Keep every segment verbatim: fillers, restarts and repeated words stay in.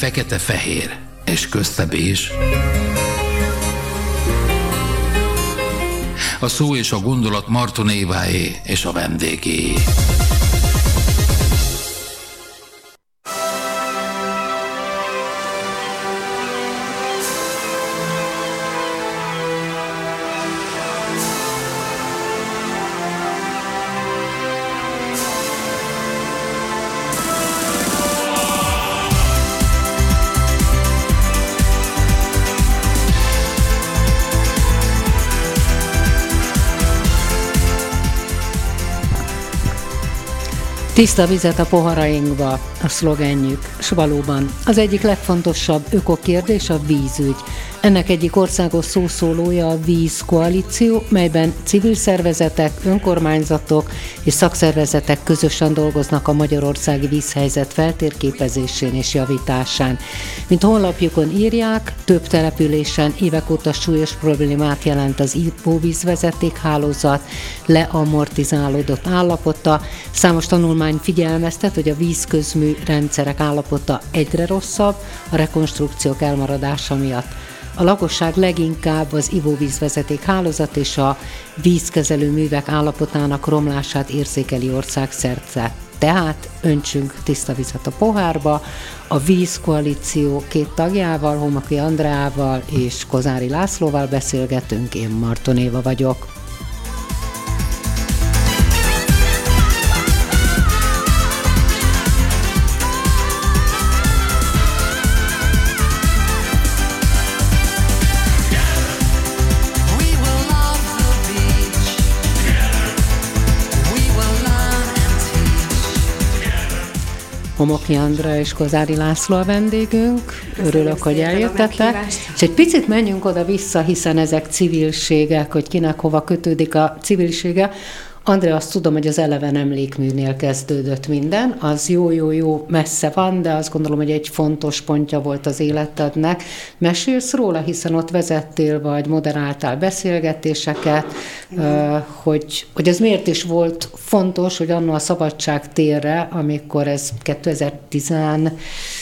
fekete-fehér, és közte bézs. A szó és a gondolat Marton Éváé és a vendégé. Tiszta vizet a poharainkba, a szlogenjük, s valóban az egyik legfontosabb ökokérdés a vízügy. Ennek egyik országos szószólója a Vízkoalíció, melyben civil szervezetek, önkormányzatok és szakszervezetek közösen dolgoznak a magyarországi vízhelyzet feltérképezésén és javításán. Mint honlapjukon írják, több településen évek óta súlyos problémát jelent az ivóvízvezetékhálózat leamortizálódott állapota. Számos tanulmány figyelmeztet, hogy a vízközmű rendszerek állapota egyre rosszabb a rekonstrukciók elmaradása miatt. A lakosság leginkább az ivóvízvezeték hálózat és a vízkezelő művek állapotának romlását érzékeli országszerte. Tehát öntsünk tiszta vizet a pohárba. A Vízkoalíció két tagjával, Homaki Andreával és Kozári Lászlóval beszélgetünk, én Marton Éva vagyok. Homaki Andrea és Kozári László a vendégünk. Örülök, hogy eljöttetek. És egy picit menjünk oda-vissza, hiszen ezek civilségek, hogy kinek hova kötődik a civilsége. Andrea, azt tudom, hogy az Eleven emlékműnél kezdődött minden. Az jó-jó-jó messze van, de azt gondolom, hogy egy fontos pontja volt az életednek. Mesélsz róla, hiszen ott vezettél, vagy moderáltál beszélgetéseket, uh, hogy, hogy ez miért is volt fontos, hogy anno a Szabadság térre, amikor ez kétezer-tizenhatban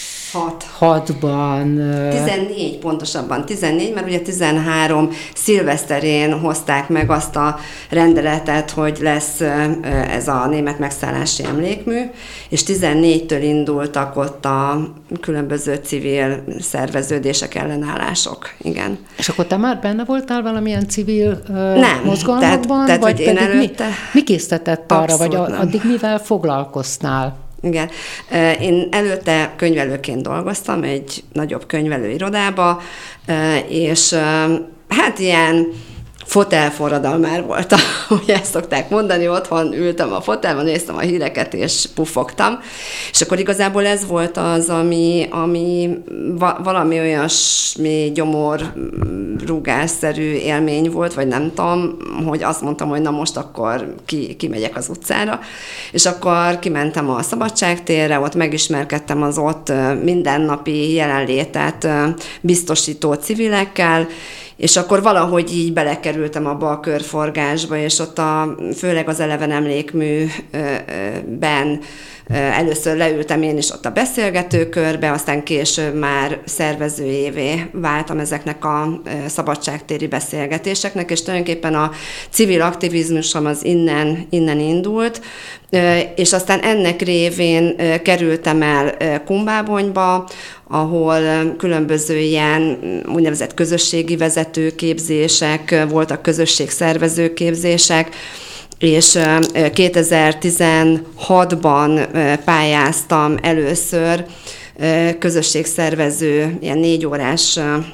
tizennégy pontosabban, tizennégy, mert ugye tizenhárom szilveszterén hozták meg azt a rendeletet, hogy lesz ez a német megszállási emlékmű, és tizennégytől indultak ott a különböző civil szerveződések, ellenállások. Igen. És akkor te már benne voltál valamilyen civil uh, nem, mozgalmakban? Tehát, vagy tehát, hogy én előtte... mi, mi késztetett arra, vagy nem. addig mivel foglalkoztál? Igen. Én előtte könyvelőként dolgoztam egy nagyobb könyvelőirodába, és hát ilyen fotelforradalmár voltam, ugye ezt szokták mondani, otthon ültem a fotelben, néztem a híreket, és puffogtam. És akkor igazából ez volt az, ami, ami valami olyasmi gyomorrúgásszerű élmény volt, vagy nem tudom, hogy azt mondtam, hogy na most akkor ki, kimegyek az utcára. És akkor kimentem a Szabadságtérre, ott megismerkedtem az ott mindennapi jelenlétet biztosító civilekkel, és akkor valahogy így belekerültem abba a körforgásba, és ott a, főleg az Eleven emlékműben először leültem én is ott a beszélgetőkörbe, aztán később már szervezőjévé váltam ezeknek a szabadságtéri beszélgetéseknek, és tulajdonképpen a civil aktivizmusom az innen, innen indult, és aztán ennek révén kerültem el Kumbábonyba, ahol különböző ilyen úgynevezett közösségi vezetőképzések voltak, közösségszervezőképzések, és kétezer-tizenhatban pályáztam először közösségszervező, ilyen négy órás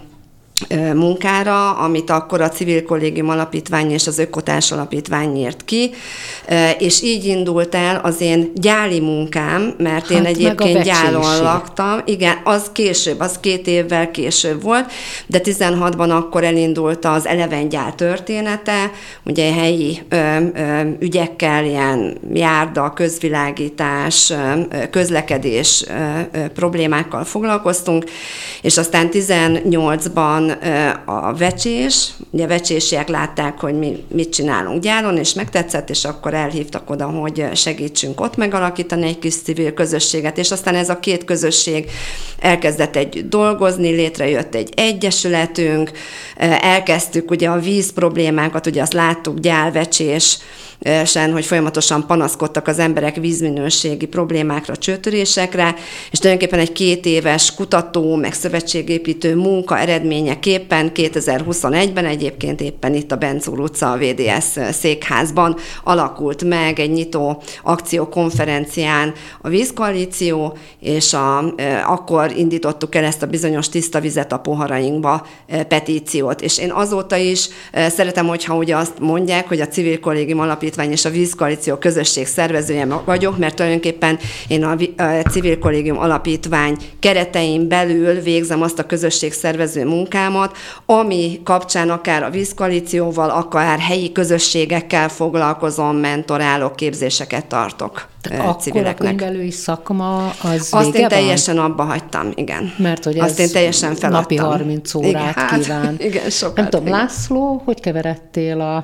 munkára, amit akkor a Civil Kollégium Alapítvány és az Ökotárs Alapítvány írt ki, és így indult el az én gyáli munkám, mert én hát egyébként gyálon laktam. Igen, az később, az két évvel később volt, de tizenhatban akkor elindult az Eleven gyár története, ugye helyi ö, ö, ügyekkel, ilyen járda, közvilágítás, ö, közlekedés ö, ö, problémákkal foglalkoztunk, és aztán tizennyolcban van a vecsés, ugye vecsésiek látták, hogy mi mit csinálunk gyáron, és megtetszett, és akkor elhívtak oda, hogy segítsünk ott megalakítani egy kis civil közösséget, és aztán ez a két közösség elkezdett együtt dolgozni, létrejött egy egyesületünk, elkezdtük ugye a víz problémákat, ugye azt láttuk gyálvecsés, sen, hogy folyamatosan panaszkodtak az emberek vízminőségi problémákra, csőtörésekre, és tulajdonképpen egy két éves kutató, meg szövetségépítő munka eredményeképpen kétezer-huszonegyben egyébként éppen itt a Bencúr utca a vé dé es székházban alakult meg egy nyitó akciókonferencián a Vízkoalíció, és a, akkor indítottuk el ezt a bizonyos tiszta vizet a poharainkba petíciót. És én azóta is szeretem, hogyha ugye azt mondják, hogy a Civil Kollégium Alapítvány és a Vízkoalíció közösség szervezője vagyok, mert tulajdonképpen én a Civil Kollégium Alapítvány keretein belül végzem azt a közösség szervező munkámat, ami kapcsán akár a Vízkoalícióval, akár helyi közösségekkel foglalkozom, mentorálok, képzéseket tartok. Tehát akkor a könyvelői szakma az Azt vége én teljesen van? abba hagytam, igen. Mert hogy Azt ez én teljesen feladtam. napi harminc órát igen, hát, kíván. Igen, sokat. Nem tudom, igen. László, hogy keveredtél a,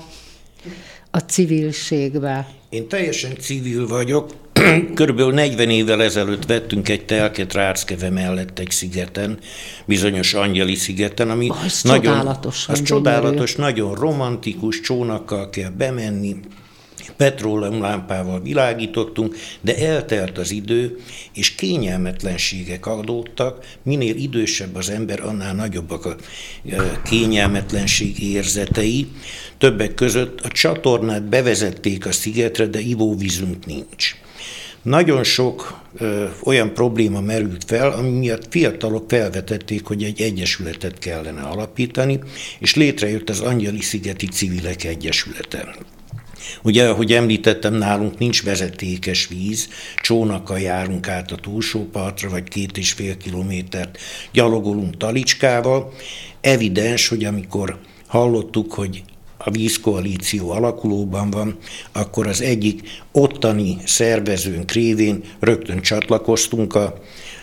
a civilségbe? Én teljesen civil vagyok. Körülbelül negyven évvel ezelőtt vettünk egy telket Ráckeve mellett egy szigeten, bizonyos Angyali szigeten, ami az hát nagyon, csodálatosan az csodálatos, nagyon romantikus, csónakkal kell bemenni, petróleumlámpával világítottunk, de eltelt az idő, és kényelmetlenségek adódtak. Minél idősebb az ember, annál nagyobbak a kényelmetlenség érzetei. Többek között a csatornát bevezették a szigetre, de ivóvízünk nincs. Nagyon sok ö, olyan probléma merült fel, ami miatt fiatalok felvetették, hogy egy egyesületet kellene alapítani, és létrejött az Angyali-szigeti Civilek Egyesülete. Ugye, ahogy említettem, nálunk nincs vezetékes víz, csónakkal járunk át a túlsó partra, vagy két és fél kilométert gyalogolunk talicskával. Evidens, hogy amikor hallottuk, hogy a Vízkoalíció alakulóban van, akkor az egyik ottani szervezőnk révén rögtön csatlakoztunk a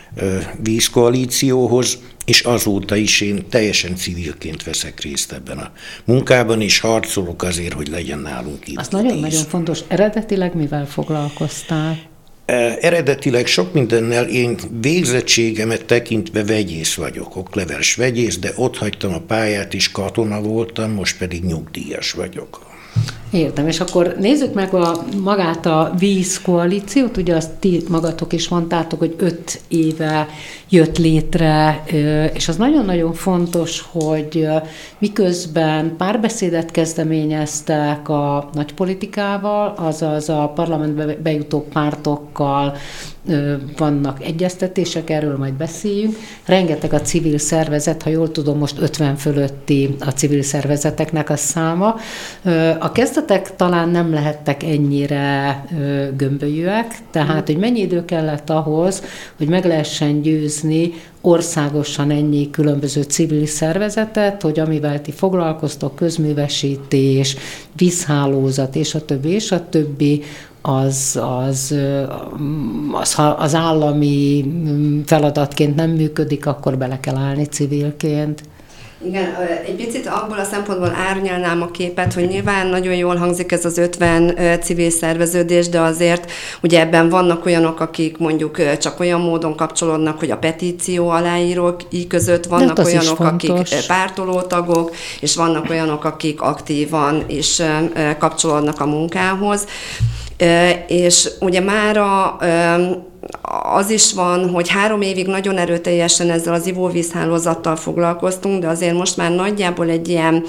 Vízkoalícióhoz, és azóta is én teljesen civilként veszek részt ebben a munkában, és harcolok azért, hogy legyen nálunk itt. Az nagyon-nagyon fontos. Eredetileg mivel foglalkoztál? Eredetileg sok mindennel, én végzettségemet tekintve vegyész vagyok, okleveles vegyész, de ott hagytam a pályát, és katona voltam, most pedig nyugdíjas vagyok. Értem, és akkor nézzük meg a, magát a Vízkoalíciót, ugye azt ti magatok is mondtátok, hogy öt éve jött létre, és az nagyon-nagyon fontos, hogy miközben párbeszédet kezdeményeztek a nagypolitikával, azaz a parlamentbe bejutó pártokkal vannak egyeztetések, erről majd beszéljünk. Rengeteg a civil szervezet, ha jól tudom, most ötven fölötti a civil szervezeteknek a száma. A kezdetek talán nem lehettek ennyire gömbölyűek, tehát hogy mennyi idő kellett ahhoz, hogy meg lehessen győzni országosan ennyi különböző civil szervezetet, hogy amivel ti foglalkoztok, közművesítés, vízhálózat, és a többi, és a többi, az, az, az, ha az állami feladatként nem működik, akkor bele kell állni civilként. Igen, egy picit abból a szempontból árnyalnám a képet, hogy nyilván nagyon jól hangzik ez az ötven civil szerveződés, de azért ugye ebben vannak olyanok, akik mondjuk csak olyan módon kapcsolódnak, hogy a petíció aláírók között vannak olyanok, akik pártolótagok, és vannak olyanok, akik aktívan is kapcsolódnak a munkához. És ugye mára az is van, hogy három évig nagyon erőteljesen ezzel az ivóvízhálózattal foglalkoztunk, de azért most már nagyjából egy ilyen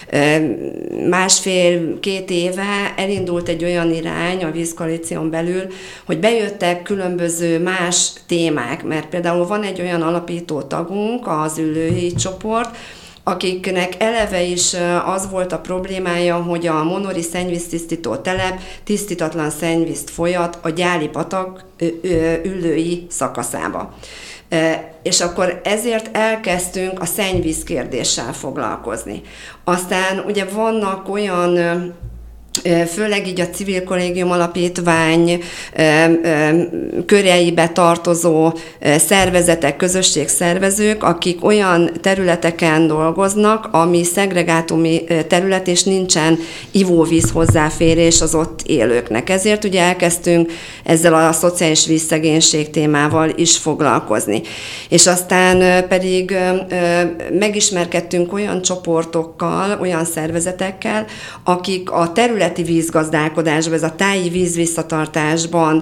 másfél-két éve elindult egy olyan irány a Vízkoalíción belül, hogy bejöttek különböző más témák, mert például van egy olyan alapító tagunk, az Üllői csoport, akiknek eleve is az volt a problémája, hogy a monori szennyvíztisztító telep tisztítatlan szennyvízt folyat a Gyáli patak Üllői szakaszába. És akkor ezért elkezdtünk a szennyvíz kérdéssel foglalkozni. Aztán ugye vannak olyan főleg így a Civil Kollégium Alapítvány köreibe tartozó szervezetek, közösségszervezők, akik olyan területeken dolgoznak, ami szegregátumi terület, és nincsen ivóvíz hozzáférés az ott élőknek. Ezért ugye elkezdtünk ezzel a szociális vízszegénység témával is foglalkozni. És aztán pedig megismerkedtünk olyan csoportokkal, olyan szervezetekkel, akik a területi vízgazdálkodásban, ez a táji vízvisszatartásban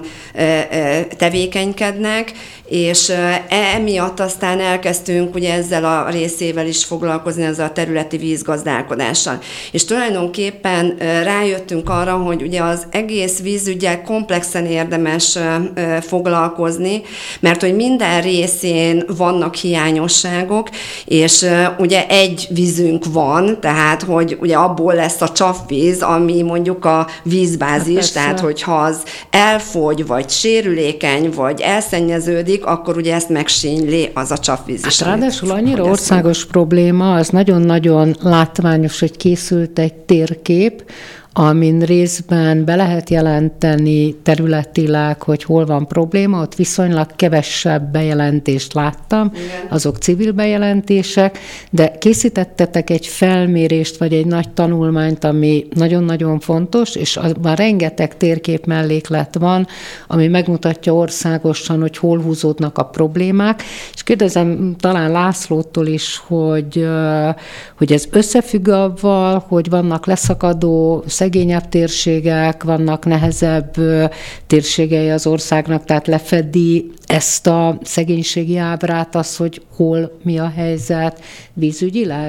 tevékenykednek, és emiatt aztán elkezdtünk ugye ezzel a részével is foglalkozni, ezzel a területi vízgazdálkodással. És tulajdonképpen rájöttünk arra, hogy ugye az egész vízüggyel komplexen érdemes foglalkozni, mert hogy minden részén vannak hiányosságok, és ugye egy vízünk van, tehát hogy ugye abból lesz a csapvíz, ami mondjuk a vízbázis, hát tehát hogyha az elfogy, vagy sérülékeny, vagy elszennyeződik, akkor ugye ezt megsínyli az a csapvíz is. Hát ráadásul annyira országos probléma, az nagyon-nagyon látványos, hogy készült egy térkép, amin részben be lehet jelenteni területileg, hogy hol van probléma, ott viszonylag kevesebb bejelentést láttam, igen. Azok civil bejelentések, de készítettetek egy felmérést, vagy egy nagy tanulmányt, ami nagyon-nagyon fontos, és abban rengeteg térkép melléklet van, ami megmutatja országosan, hogy hol húzódnak a problémák, és kérdezem talán Lászlótól is, hogy, hogy ez összefügg avval, hogy vannak leszakadó szegényebb térségek, vannak nehezebb térségei az országnak, tehát lefedi ezt a szegénységi ábrát, az, hogy hol mi a helyzet vízügyileg?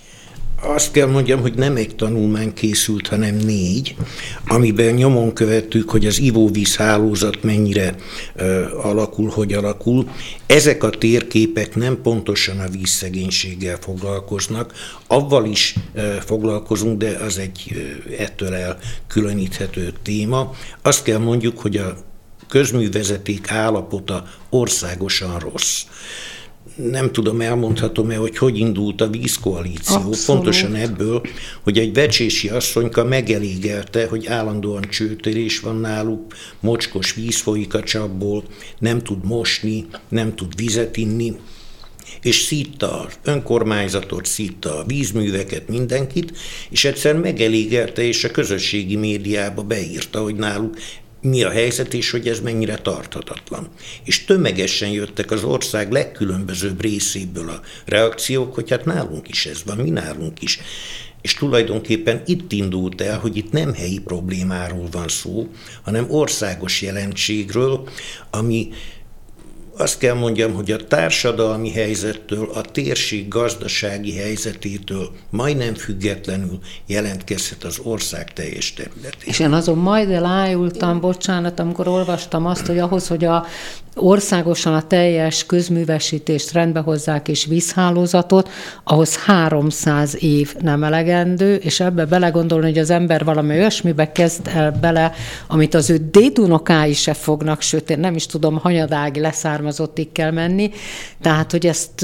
Azt kell mondjam, hogy nem egy tanulmány készült, hanem négy, amiben nyomon követtük, hogy az ivóvíz hálózat mennyire uh, alakul, hogy alakul. Ezek a térképek nem pontosan a vízszegénységgel foglalkoznak, avval is uh, foglalkozunk, de az egy uh, ettől elkülöníthető téma. Azt kell mondjuk, hogy a közművezeték állapota országosan rossz. Nem tudom, elmondhatom-e, hogy hogy indult a vízkoalíció. Abszolút. Pontosan ebből, hogy egy vecsési asszonyka megelégelte, hogy állandóan csőtörés van náluk, mocskos víz folyik a csapból, nem tud mosni, nem tud vizet inni, és szítta az önkormányzatot, szítta a vízműveket, mindenkit, és egyszer megelégelte, és a közösségi médiába beírta, hogy náluk mi a helyzet, és hogy ez mennyire tarthatatlan. És tömegesen jöttek az ország legkülönbözőbb részéből a reakciók, hogy hát nálunk is ez van, mi nálunk is. És tulajdonképpen itt indult el, hogy itt nem helyi problémáról van szó, hanem országos jelenségről, ami azt kell mondjam, hogy a társadalmi helyzettől, a térség gazdasági helyzetétől majdnem függetlenül jelentkezhet az ország teljes területén. És én azon majd elájultam, bocsánat, amikor olvastam azt, hogy ahhoz, hogy a országosan a teljes közművesítést rendbe hozzák és vízhálózatot, ahhoz háromszáz év nem elegendő, és ebbe belegondolni, hogy az ember valami olyasmibe kezd el bele, amit az ő dédunokái se fognak, sőt, én nem is tudom, hanyadági leszármazottig kell menni, tehát, hogy ezt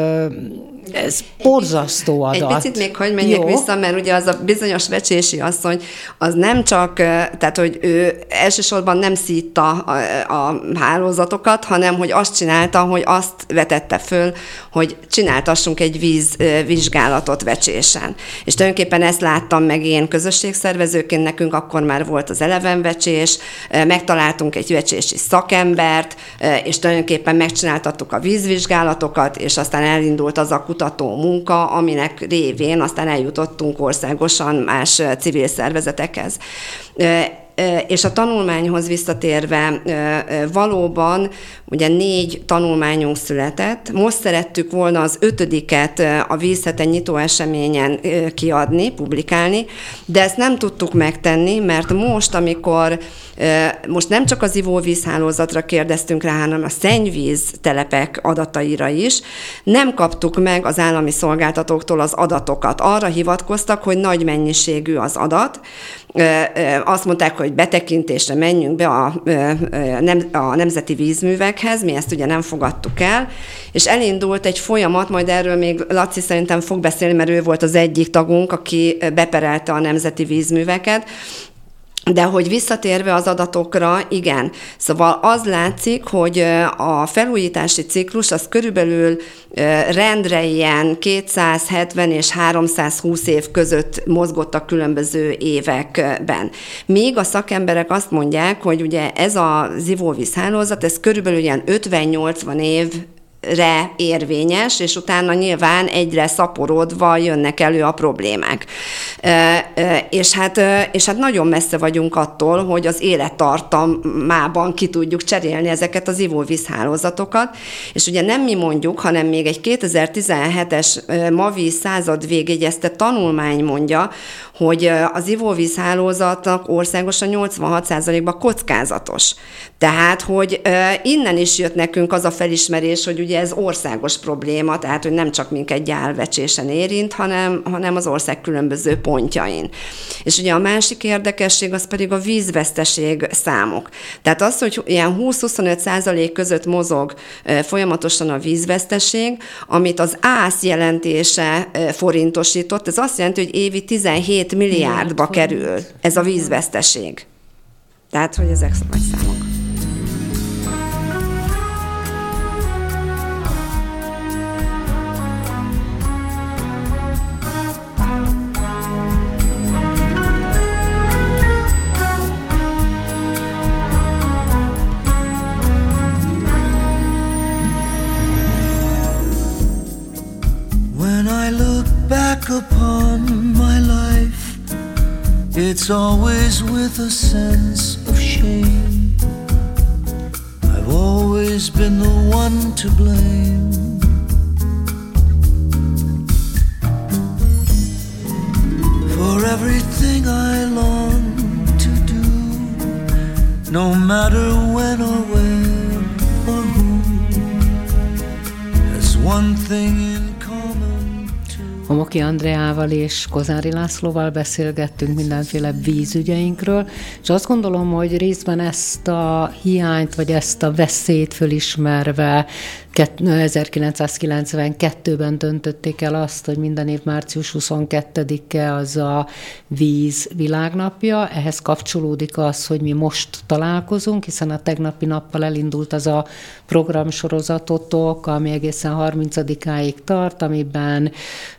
ez borzasztó adat. Egy picit még hagyj menjek Jó. vissza, mert ugye az a bizonyos vecsési asszony, az nem csak, tehát, hogy ő elsősorban nem szítta a, a hálózatokat, hanem, hogy azt csinálta, hogy azt vetette föl, hogy csináltassunk egy vízvizsgálatot Vecsésen. És tulajdonképpen ezt láttam meg én közösségszervezőként, nekünk akkor már volt az Eleven Vecsés, megtaláltunk egy vecsési szakembert, és tulajdonképpen megcsináltattuk a vízvizsgálatokat, és aztán elindult az a kutató munka, aminek révén aztán eljutottunk országosan más civil szervezetekhez. És a tanulmányhoz visszatérve, valóban ugye négy tanulmányunk született. Most szerettük volna az ötödiket a Vízhete nyitó eseményen kiadni, publikálni, de ezt nem tudtuk megtenni, mert most, amikor most nem csak az ivóvízhálózatra kérdeztünk rá, hanem a szennyvíz telepek adataira is, nem kaptuk meg az állami szolgáltatóktól az adatokat. Arra hivatkoztak, hogy nagy mennyiségű az adat. Azt mondták, hogy betekintésre menjünk be a, a nemzeti vízművekhez, mi ezt ugye nem fogadtuk el, és elindult egy folyamat, majd erről még Laci szerintem fog beszélni, mert ő volt az egyik tagunk, aki beperelte a nemzeti vízműveket, De hogy visszatérve az adatokra, igen. Szóval az látszik, hogy a felújítási ciklus az körülbelül rendre ilyen kétszázhetven és háromszázhúsz év között mozgott a különböző években. Míg a szakemberek azt mondják, hogy ugye ez az ivóvízhálózat, ez körülbelül ilyen ötven-nyolcvan év re érvényes, és utána nyilván egyre szaporodva jönnek elő a problémák. És hát, és hát nagyon messze vagyunk attól, hogy az élettartamában ki tudjuk cserélni ezeket az ivóvízhálózatokat, és ugye nem mi mondjuk, hanem még egy kétezer-tizenhetes MAVI század végjegyezte tanulmány mondja, hogy az ivóvízhálózatnak országosan nyolcvanhat százalékban kockázatos. Tehát, hogy innen is jött nekünk az a felismerés, hogy ugye ez országos probléma, tehát, hogy nem csak minket gyálvecsésen érint, hanem, hanem az ország különböző pontjain. És ugye a másik érdekesség az pedig a vízveszteség számok. Tehát az, hogy ilyen húsz-huszonöt százalék között mozog folyamatosan a vízveszteség, amit az ÁSZ jelentése forintosított, ez azt jelenti, hogy évi tizenhét milliárdba kerül ez a vízveszteség. Tehát, hogy ezek nagy számok. Back upon my life, it's always with a sense of shame. I've always been the one to blame. For everything I long to do, no matter when or where or who, has one thing in Homoki Andreával és Kozári Lászlóval beszélgettünk mindenféle vízügyeinkről, és azt gondolom, hogy részben ezt a hiányt, vagy ezt a veszélyt fölismerve ezerkilencszázkilencvenkettőben döntötték el azt, hogy minden év március huszonkettedike az a víz világnapja. Ehhez kapcsolódik az, hogy mi most találkozunk, hiszen a tegnapi nappal elindult az a programsorozatotok, ami egészen harmincadikáig tart, amiben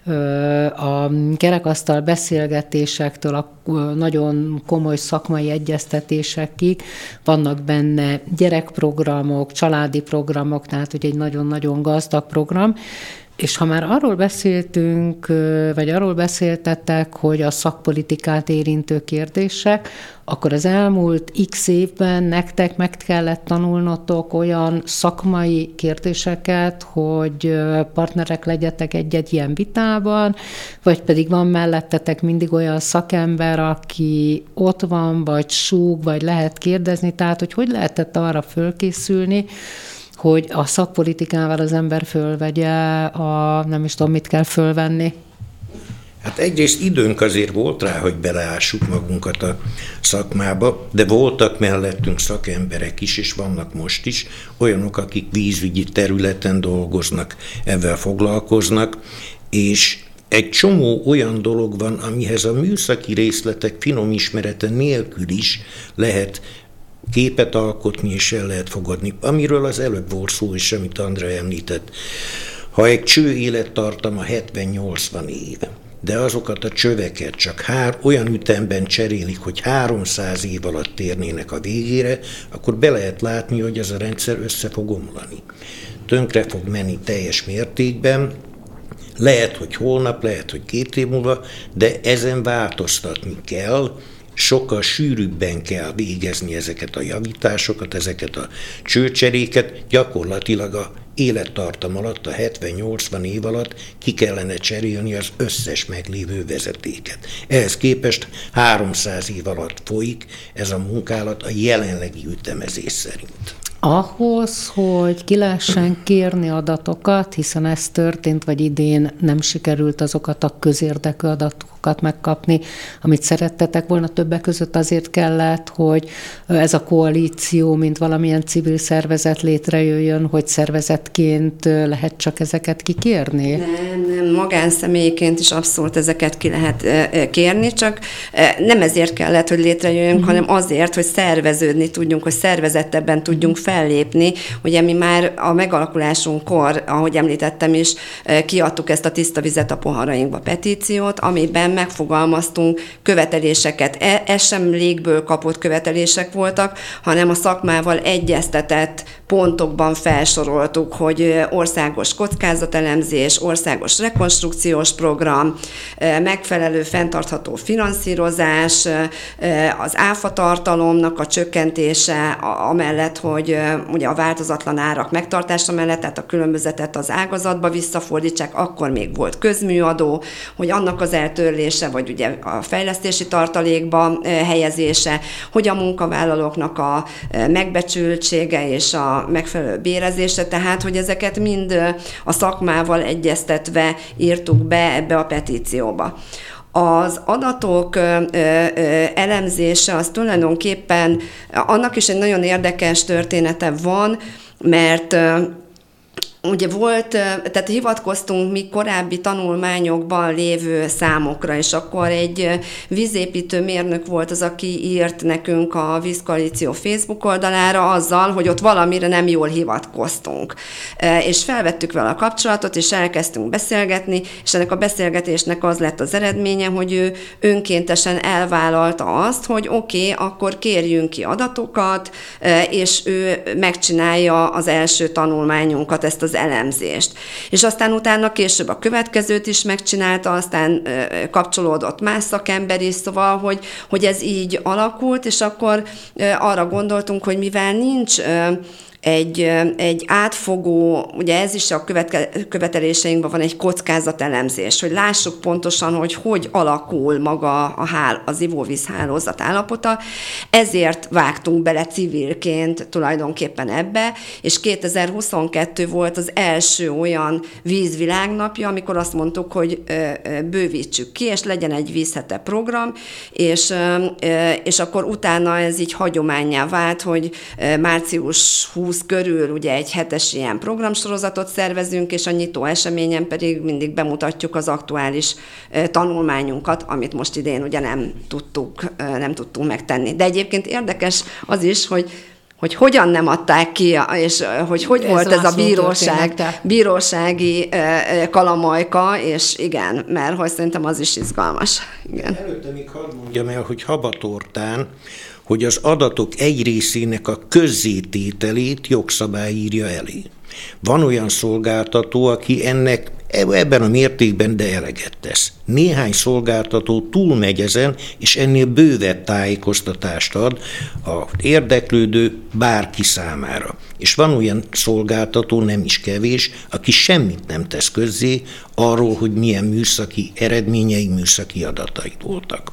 a kerekasztal beszélgetésektől a nagyon komoly szakmai egyeztetésekig vannak benne gyerekprogramok, családi programok, tehát ugye egy nagyon-nagyon gazdag program. És ha már arról beszéltünk, vagy arról beszéltettek, hogy a szakpolitikát érintő kérdések, akkor az elmúlt x évben nektek meg kellett tanulnotok olyan szakmai kérdéseket, hogy partnerek legyetek egy-egy ilyen vitában, vagy pedig van mellettetek mindig olyan szakember, aki ott van, vagy súg, vagy lehet kérdezni, tehát hogy hogy lehetett arra fölkészülni, hogy a szakpolitikával az ember fölvegye a, nem is tudom, mit kell fölvenni. Hát egyrészt időnk azért volt rá, hogy beleássuk magunkat a szakmába, de voltak mellettünk szakemberek is, és vannak most is olyanok, akik vízügyi területen dolgoznak, ezzel foglalkoznak, és egy csomó olyan dolog van, amihez a műszaki részletek finom ismerete nélkül is lehet képet alkotni, és el lehet fogadni. Amiről az előbb volt szó, és amit Andrea említett. Ha egy cső élettartama hetven-nyolcvan év, de azokat a csöveket csak hár, olyan ütemben cserélik, hogy háromszáz év alatt térnének a végére, akkor be lehet látni, hogy ez a rendszer össze fog omlani. Tönkre fog menni teljes mértékben, lehet, hogy holnap, lehet, hogy két év múlva, de ezen változtatni kell, sokkal sűrűbben kell végezni ezeket a javításokat, ezeket a csőcseréket, gyakorlatilag a élettartam alatt, a hetven-nyolcvan év alatt ki kellene cserélni az összes meglévő vezetéket. Ehhez képest háromszáz év alatt folyik ez a munkálat a jelenlegi ütemezés szerint. Ahhoz, hogy ki lehessen kérni adatokat, hiszen ez történt, vagy idén nem sikerült azokat a közérdekű adatokat megkapni, amit szerettetek volna, többek között azért kellett, hogy ez a koalíció, mint valamilyen civil szervezet létrejöjjön, hogy szervezetként lehet csak ezeket kikérni? Nem, nem, magánszemélyként is abszolút ezeket ki lehet kérni, csak nem ezért kellett, hogy létrejöjjünk, mm. hanem azért, hogy szerveződni tudjunk, hogy szervezettebben tudjunk fellépni. Ugye mi már a megalakulásunkkor, ahogy említettem is, kiadtuk ezt a Tiszta vizet a poharainkba petíciót, amiben megfogalmaztunk követeléseket. Ez sem légből kapott követelések voltak, hanem a szakmával egyeztetett pontokban felsoroltuk, hogy országos kockázatelemzés, országos rekonstrukciós program, megfelelő fenntartható finanszírozás, az áfa tartalomnak a csökkentése, amellett, hogy ugye a változatlan árak megtartása mellett, tehát a különbözetet az ágazatba visszafordítsák, akkor még volt közműadó, hogy annak az eltörlése, vagy ugye a fejlesztési tartalékba helyezése, hogy a munkavállalóknak a megbecsültsége és a megfelelő bérezése, tehát, hogy ezeket mind a szakmával egyeztetve írtuk be ebbe a petícióba. Az adatok ö, ö, elemzése az tulajdonképpen, annak is egy nagyon érdekes története van, mert ö, ugye volt, tehát hivatkoztunk mi korábbi tanulmányokban lévő számokra, és akkor egy vízépítő mérnök volt az, aki írt nekünk a Vízkoalíció Facebook oldalára azzal, hogy ott valamire nem jól hivatkoztunk. És felvettük vele a kapcsolatot, és elkezdtünk beszélgetni, és ennek a beszélgetésnek az lett az eredménye, hogy ő önkéntesen elvállalta azt, hogy oké, okay, akkor kérjünk ki adatokat, és ő megcsinálja az első tanulmányunkat, ezt az elemzést. És aztán utána később a következőt is megcsinálta, aztán ö, kapcsolódott más szakember is, szóval, hogy, hogy ez így alakult, és akkor ö, arra gondoltunk, hogy mivel nincs ö, Egy, egy átfogó, ugye ez is a követke, követeléseinkben van egy kockázatelemzés, hogy lássuk pontosan, hogy hogy alakul maga a hál, az ivóvízhálózat állapota. Ezért vágtunk bele civilként tulajdonképpen ebbe, és kétezer-huszonkettő volt az első olyan vízvilágnapja, amikor azt mondtuk, hogy bővítsük ki, és legyen egy vízhete program, és, és akkor utána ez így hagyománnyá vált, hogy március huszadika körül ugye egy hetes ilyen programsorozatot szervezünk, és a nyitó eseményen pedig mindig bemutatjuk az aktuális tanulmányunkat, amit most idén ugye nem tudtuk, nem tudtunk megtenni. De egyébként érdekes az is, hogy hogy hogyan nem adták ki, és hogy hogy ez volt ez a bíróság, bírósági kalamajka, és igen, mert hogy szerintem az is izgalmas. Igen. Előtte még hadd mondjam el, hogy Habatortán, hogy az adatok egy részének a közzétételét jogszabály írja elé. Van olyan szolgáltató, aki ennek ebben a mértékben de eleget tesz. Néhány szolgáltató túlmegy ezen, és ennél bővebb tájékoztatást ad az érdeklődő bárki számára. És van olyan szolgáltató, nem is kevés, aki semmit nem tesz közzé arról, hogy milyen műszaki eredményei, műszaki adatai voltak.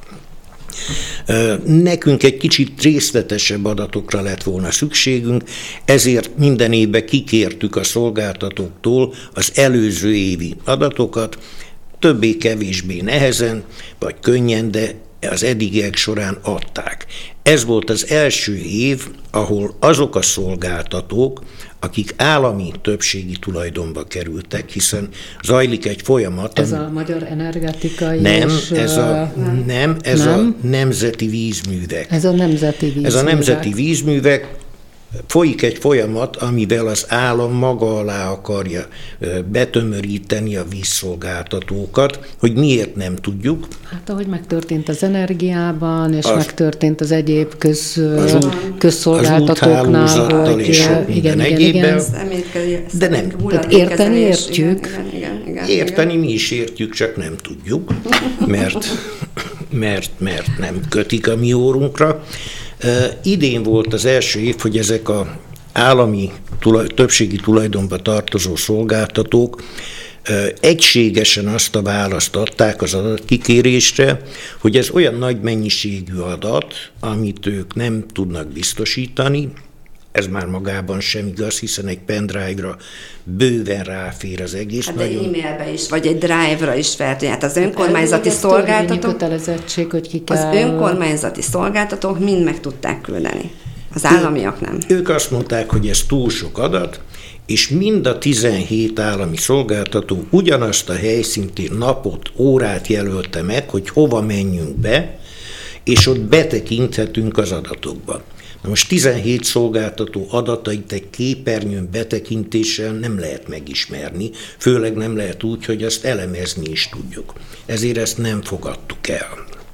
Nekünk egy kicsit részletesebb adatokra lett volna szükségünk, ezért minden évben kikértük a szolgáltatóktól az előző évi adatokat, többé-kevésbé nehezen, vagy könnyen, de az eddigiek során adták. Ez volt az első év, ahol azok a szolgáltatók, akik állami többségi tulajdonba kerültek, hiszen zajlik egy folyamat. Ez a Magyar Energetikai nem, és... Ez a, nem, ez nem? a Nemzeti Vízművek. Ez a Nemzeti Vízművek. Ez a Nemzeti Vízművek. Folyik egy folyamat, amivel az állam maga alá akarja betömöríteni a vízszolgáltatókat, hogy miért nem tudjuk. Hát ahogy megtörtént az energiában, és az, megtörtént az egyéb köz, az út, közszolgáltatóknál, hogy és igen, igen, egyébben. De nem. Tehát érteni értjük. Igen, igen, igen, érteni igen. mi is értjük, csak nem tudjuk, mert, mert, mert nem kötik a mi órunkra. Uh, idén volt az első év, hogy ezek az állami tulaj, többségi tulajdonba tartozó szolgáltatók uh, egységesen azt a választ adták az adatkikérésre, hogy ez olyan nagy mennyiségű adat, amit ők nem tudnak biztosítani, ez már magában sem igaz, hiszen egy pendrive-ra bőven ráfér az egész. Hát nagyon... de e-mailbe is, vagy egy drive-ra is feltűnhet. Hát az önkormányzati szolgáltatók, kötelezettség, hogy ki kell... az önkormányzati szolgáltatók mind meg tudták küldeni. Az államiak nem. Ők azt mondták, hogy ez túl sok adat, és mind a tizenhét állami szolgáltató ugyanazt a helyszínt, napot, órát jelölte meg, hogy hova menjünk be, és ott betekinthetünk az adatokba. Na most tizenhét szolgáltató adatait egy képernyőn betekintéssel nem lehet megismerni, főleg nem lehet úgy, hogy azt elemezni is tudjuk. Ezért ezt nem fogadtuk el.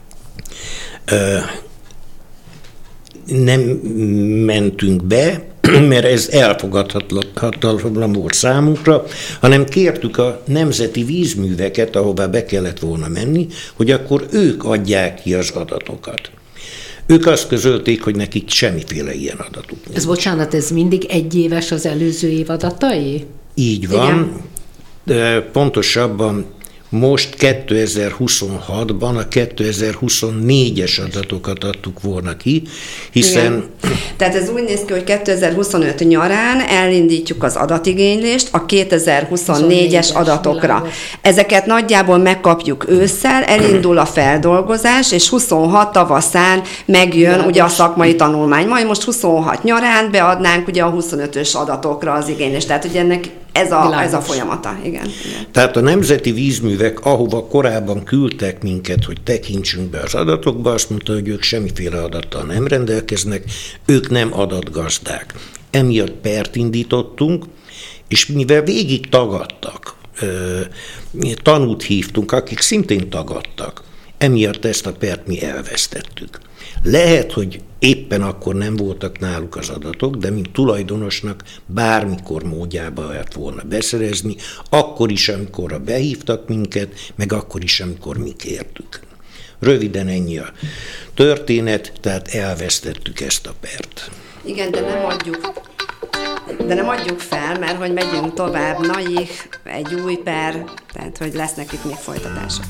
Nem mentünk be, mert ez elfogadhatatlan volt számunkra, hanem kértük a nemzeti vízműveket, ahová be kellett volna menni, hogy akkor ők adják ki az adatokat. Ők azt közölték, hogy nekik semmiféle ilyen adatuk nincs. Ez bocsánat, ez mindig egyéves az előző év adatai? Így van. De pontosabban most kétezer-huszonhatban a kétezer-huszonnégyes adatokat adtuk volna ki, hiszen... Igen. Tehát ez úgy néz ki, hogy kétezer-huszonöt nyarán elindítjuk az adatigénylést a kétezer-huszonnégyes adatokra. Világos. Ezeket nagyjából megkapjuk ősszel, elindul a feldolgozás, és huszonhat tavaszán megjön világos. Ugye a szakmai tanulmány. Majd most huszonhat nyarán beadnánk ugye a huszonötös adatokra az igénylést. Tehát ugye ennek ez a, ez a folyamata. Igen. Igen. Tehát a nemzeti vízművek, ahova korábban küldtek minket, hogy tekintsünk be az adatokba, azt mondta, hogy ők semmiféle adattal nem rendelkeznek, ők nem adatgazdák. Emiatt pert indítottunk, és mivel végig tagadtak, tanút hívtunk, akik szintén tagadtak, emiatt ezt a pert mi elvesztettük. Lehet, hogy éppen akkor nem voltak náluk az adatok, de mint tulajdonosnak bármikor módjába lehet volna beszerezni, akkor is, amikor behívtak minket, meg akkor is, amikor mi kértük. Röviden ennyi a történet, tehát elvesztettük ezt a pert. Igen, de nem adjuk, de nem adjuk fel, mert hogy megyünk tovább, naig, egy új per, tehát hogy lesznek itt még folytatások.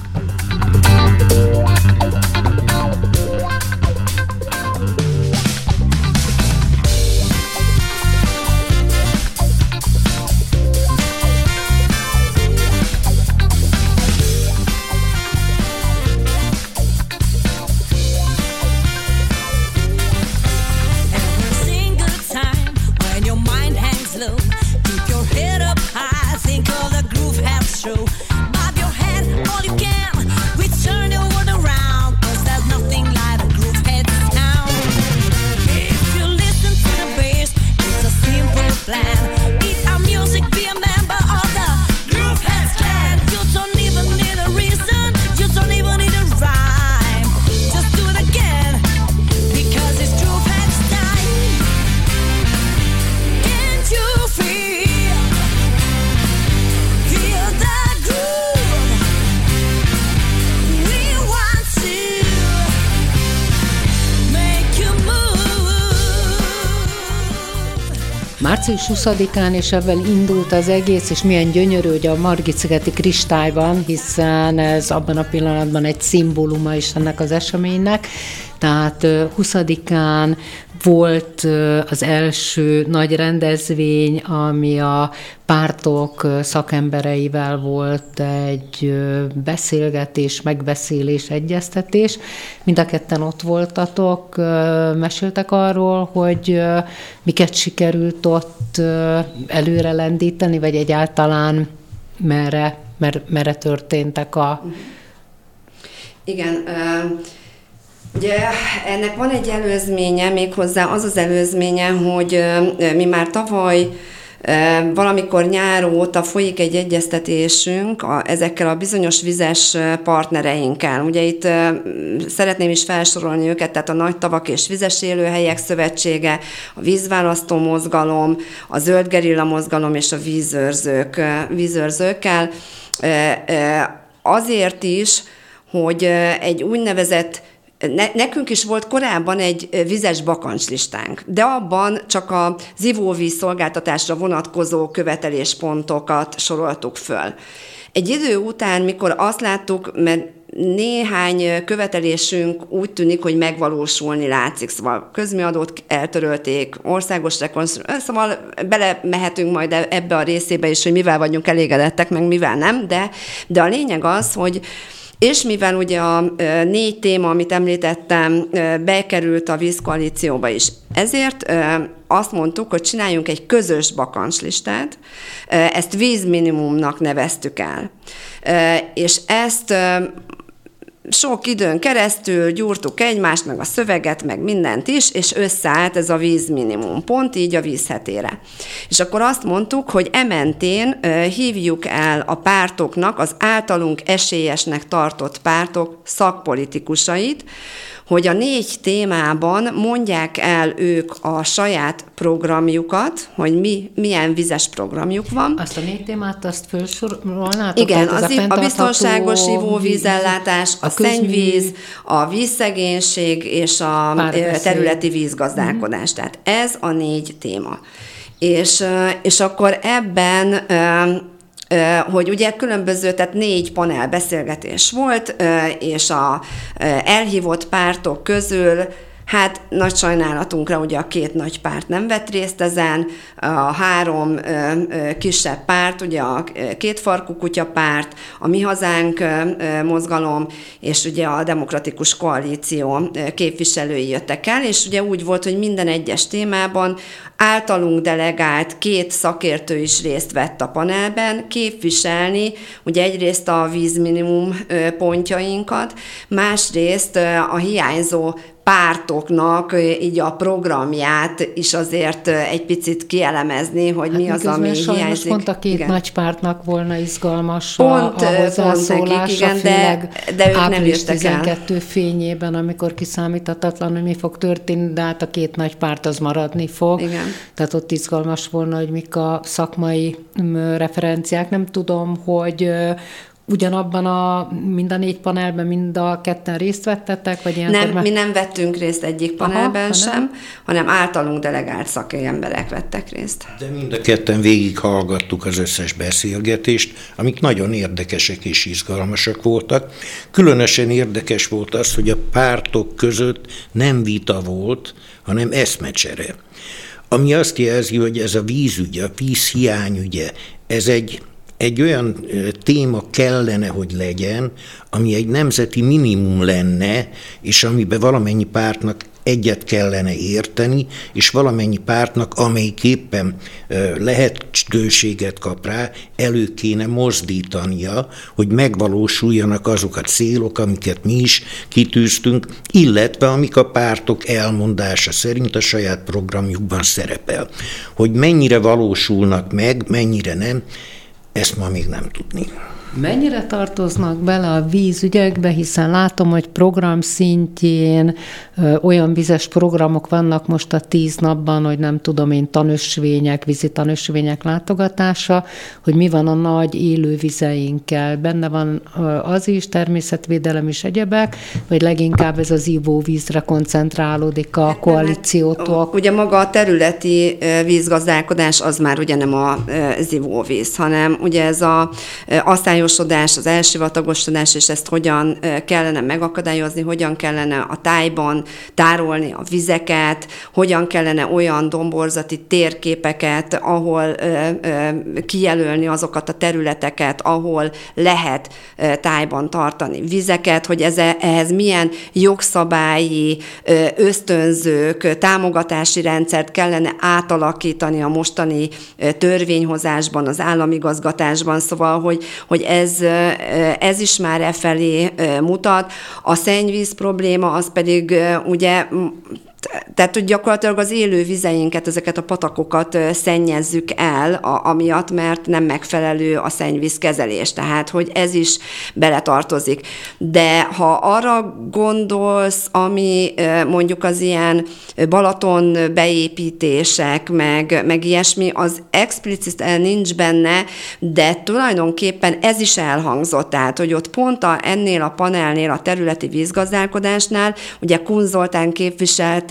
Show. Bob your head all you can. We turn your world around. Cause there's nothing like a groove head sound. If you listen to the bass, it's a simple plan. Eat our music, be a member of the groove heads clan. You don't even need a reason. You don't even need a rhyme. Just do it again. Because it's groove heads time. Can't you feel? március huszadikán, és ebben indult az egész, és milyen gyönyörű, hogy a Margit-szigeti kristályban, hiszen ez abban a pillanatban egy szimbóluma is ennek az eseménynek. Tehát huszadikán volt az első nagy rendezvény, ami a pártok szakembereivel volt egy beszélgetés, megbeszélés, egyeztetés. Mind a ketten ott voltatok, meséltek arról, hogy miket sikerült ott előre lendíteni, vagy egyáltalán merre, merre, merre történtek a... Igen, uh... Ugye ennek van egy előzménye, méghozzá az az előzménye, hogy mi már tavaly valamikor nyár óta folyik egy egyeztetésünk a, ezekkel a bizonyos vizes partnereinkkel. Ugye itt szeretném is felsorolni őket, tehát a Nagy Tavak és Vizes Élőhelyek Szövetsége, a Vízválasztó Mozgalom, a Zöld Gerilla Mozgalom és a vízőrzők, vízőrzőkkel. Azért is, hogy egy úgynevezett Ne, nekünk is volt korábban egy vizes bakancslistánk, de abban csak az ivóvíz szolgáltatásra vonatkozó követeléspontokat soroltuk föl. Egy idő után, mikor azt láttuk, mert néhány követelésünk úgy tűnik, hogy megvalósulni látszik. Szóval közműadót eltörölték, országos rekonstrukció, szóval belemehetünk majd ebbe a részébe is, hogy mivel vagyunk elégedettek, meg mivel nem, de, de a lényeg az, hogy és mivel ugye a négy téma, amit említettem, bekerült a vízkoalícióba is, ezért azt mondtuk, hogy csináljunk egy közös bakancslistát, ezt vízminimumnak neveztük el. És ezt sok időn keresztül gyúrtuk egymást, meg a szöveget, meg mindent is, és összeállt ez a vízminimum, pont így a vízhetére. És akkor azt mondtuk, hogy ementén hívjuk el a pártoknak, az általunk esélyesnek tartott pártok szakpolitikusait, hogy a négy témában mondják el ők a saját programjukat, hogy mi, milyen vizes programjuk van. Azt a négy témát, azt felsorolnátok? Igen, az a, a biztonságos ivóvízellátás, a, a szennyvíz, a vízszegénység és a párbeszéd. Területi vízgazdálkodás. Mm. Tehát ez a négy téma. És, és akkor ebben... hogy ugye különböző, tehát négy panel beszélgetés volt, és a elhívott pártok közül, hát nagy sajnálatunkra ugye a két nagy párt nem vett részt ezen, a három kisebb párt, ugye a kétfarkú kutya párt, a Mi Hazánk mozgalom, és ugye a Demokratikus Koalíció képviselői jöttek el, és ugye úgy volt, hogy minden egyes témában általunk delegált két szakértő is részt vett a panelben, képviselni ugye egyrészt a vízminimum pontjainkat, másrészt a hiányzó pártoknak így a programját is azért egy picit kielemezni, hogy hát mi az, ami hiányzik. Pont a két igen. nagy pártnak volna izgalmas pont, a, a hozzászólása, igen, de, de ők nem jöttek tizenkettő fényében, amikor kiszámíthatatlan, hogy mi fog történni, de hát a két nagy párt az maradni fog. Igen. Tehát ott izgalmas volna, hogy mik a szakmai referenciák. Nem tudom, hogy ugyanabban a mind a négy panelben mind a ketten részt vettetek? Vagy nem, már... mi nem vettünk részt egyik panelben Aha, sem, hanem? hanem általunk delegált szakemberek vettek részt. De mind a ketten végighallgattuk az összes beszélgetést, amik nagyon érdekesek és izgalmasak voltak. Különösen érdekes volt az, hogy a pártok között nem vita volt, hanem eszmecsere. Ami azt jelzi, hogy ez a vízügy, a vízhiányügye, ez egy Egy olyan téma kellene, hogy legyen, ami egy nemzeti minimum lenne, és amiben valamennyi pártnak egyet kellene érteni, és valamennyi pártnak, amelyik éppen lehetőséget kap rá, elő kéne mozdítania, hogy megvalósuljanak azok a célok, amiket mi is kitűztünk, illetve amik a pártok elmondása szerint a saját programjukban szerepel. Hogy mennyire valósulnak meg, mennyire nem, ezt ma még nem tudni. Mennyire tartoznak bele a vízügyekbe, hiszen látom, hogy program szintjén ö, olyan vizes programok vannak most a tíz napban, hogy nem tudom én, tanösvények, vízi tanösvények látogatása, hogy mi van a nagy élővizeinkkel. Benne van ö, az is, természetvédelem is egyebek, vagy leginkább ez az ivóvízre koncentrálódik a koalíciótól. Ugye maga a területi vízgazdálkodás az már ugye nem az ivóvíz, hanem ugye ez a aztán az elsivatagosodás, és ezt hogyan kellene megakadályozni, hogyan kellene a tájban tárolni a vizeket, hogyan kellene olyan domborzati térképeket, ahol kijelölni azokat a területeket, ahol lehet tájban tartani vizeket, hogy ez, ehhez milyen jogszabályi ösztönzők, támogatási rendszert kellene átalakítani a mostani törvényhozásban, az államigazgatásban, szóval, hogy, hogy ez, ez is már e felé mutat. A szennyvíz probléma az pedig ugye, tehát hogy gyakorlatilag az élő vizeinket, ezeket a patakokat szennyezzük el, a, amiatt, mert nem megfelelő a szennyvízkezelés, tehát hogy ez is beletartozik. De ha arra gondolsz, ami mondjuk az ilyen Balaton beépítések, meg, meg ilyesmi, az explicit nincs benne, de tulajdonképpen ez is elhangzott, tehát hogy ott pont a, ennél a panelnél, a területi vízgazdálkodásnál, ugye Kun Zoltán képviselte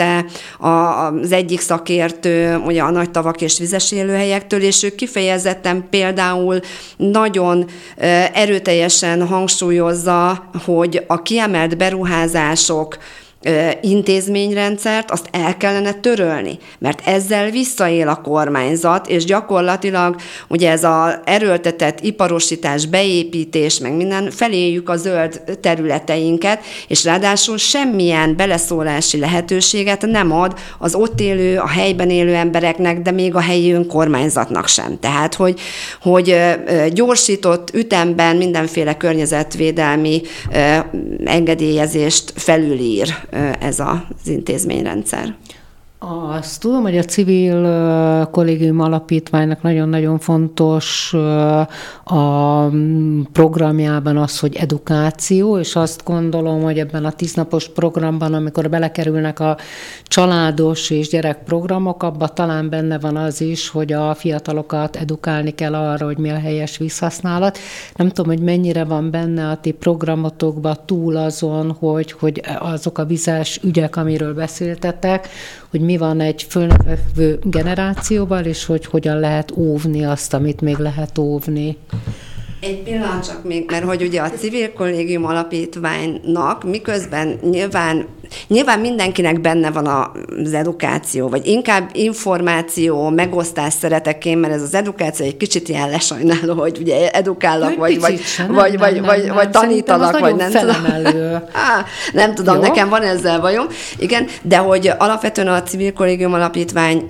idézete az egyik szakértő, ugye a nagy tavak és vizes élőhelyektől, és ő kifejezetten például nagyon erőteljesen hangsúlyozza, hogy a kiemelt beruházások intézményrendszert, azt el kellene törölni, mert ezzel visszaél a kormányzat, és gyakorlatilag ugye ez az erőltetett iparosítás, beépítés, meg minden, feléljük a zöld területeinket, és ráadásul semmilyen beleszólási lehetőséget nem ad az ott élő, a helyben élő embereknek, de még a helyi önkormányzatnak sem. Tehát, hogy, hogy gyorsított ütemben mindenféle környezetvédelmi engedélyezést felülír ez az intézményrendszer. Azt tudom, hogy a civil kollégium alapítványnak nagyon-nagyon fontos a programjában az, hogy edukáció, és azt gondolom, hogy ebben a tíznapos programban, amikor belekerülnek a családos és gyerekprogramok, abban talán benne van az is, hogy a fiatalokat edukálni kell arra, hogy mi a helyes vízhasználat. Nem tudom, hogy mennyire van benne a ti programotokban túl azon, hogy, hogy azok a vizes ügyek, amiről beszéltetek, hogy mi van egy fölnövekvő generációval, és hogy hogyan lehet óvni azt, amit még lehet óvni. Egy pillanat csak még, mert hogy ugye a civil kollégium alapítványnak miközben nyilván, nyilván mindenkinek benne van az edukáció, vagy inkább információ, megosztás szeretek én, mert ez az edukáció egy kicsit ilyen lesajnáló, hogy ugye edukállak, vagy, vagy, sem, vagy, nem, vagy, nem, vagy, nem, vagy tanítanak, vagy nem tudom. Á, nem tudom, Jó. Nekem van ezzel bajom. Igen, de hogy alapvetően a civil kollégium alapítvány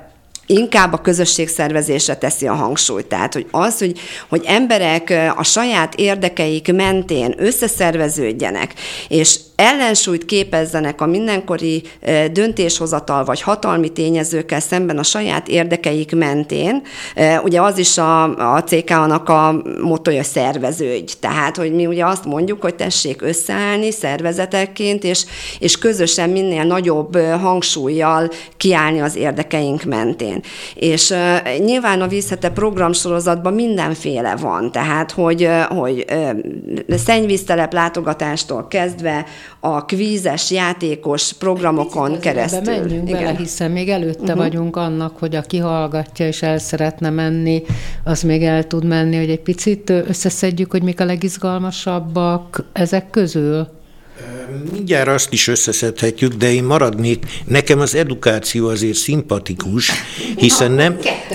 inkább a közösségszervezésre teszi a hangsúlyt. Tehát, hogy az, hogy, hogy emberek a saját érdekeik mentén összeszerveződjenek, és ellensúlyt képezzenek a mindenkori döntéshozatal vagy hatalmi tényezőkkel szemben a saját érdekeik mentén. Ugye az is a, a cé ká-nak a mottoja, szerveződj. Tehát, hogy mi ugye azt mondjuk, hogy tessék összeállni szervezetekként, és, és közösen minél nagyobb hangsúllyal kiállni az érdekeink mentén. És uh, nyilván a Vízhete programsorozatban mindenféle van, tehát hogy, uh, hogy uh, szennyvíztelep látogatástól kezdve a kvízes, játékos programokon keresztül. Menjünk Igen. bele, hiszen még előtte uh-huh. vagyunk annak, hogy aki hallgatja és el szeretne menni, az még el tud menni, hogy egy picit összeszedjük, hogy mik a legizgalmasabbak ezek közül. Mindjárt azt is összeszedhetjük, de én maradnék, nekem az edukáció azért szimpatikus, hiszen nem,